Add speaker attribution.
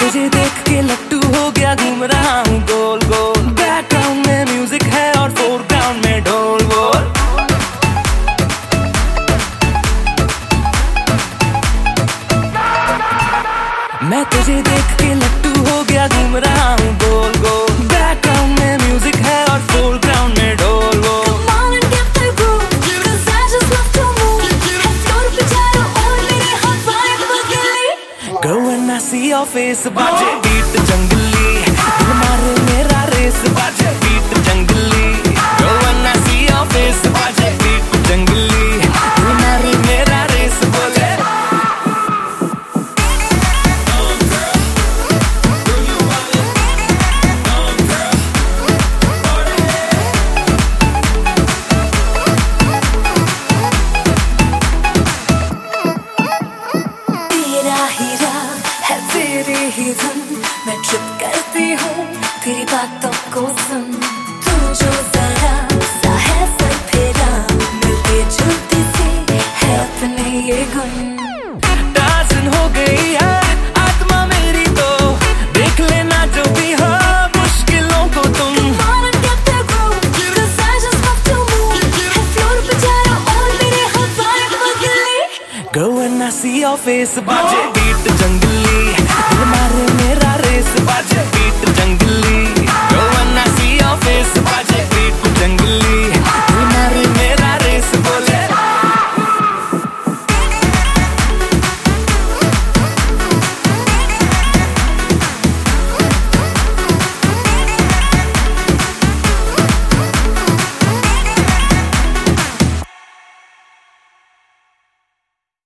Speaker 1: तुझे देख के लट्टू हो गया, घूम रहा हूँ गोल गोल। बैकग्राउंड में म्यूजिक है और फोरग्राउंड में ढोल बोल। मैं तुझे देख के लट्टू हो गया, घूम रहा हूँ गोल गोल। बैकग्राउंड में म्यूजिक है और फोरग्राउंड में ढोल बोल। Go when I see your face, बाजे बीट जंगली, दिल मारे मेरा रेस, बाजे बीट जंगली। Go when I see your face, बाजे बीट जंगली, दिल मारे मेरा रेस, बोले। तेरे ही धुन मैं ट्रिप करती हूँ, तेरी बातों को सुन। तू जो जरा सा है सर फेरा, मिलके जुलती सी है अपने ये गुण। दासन हो गई है आत्मा मेरी तो, देख लेना जो भी हो मुश्किलों को तुम। Go when I see your face, बाजे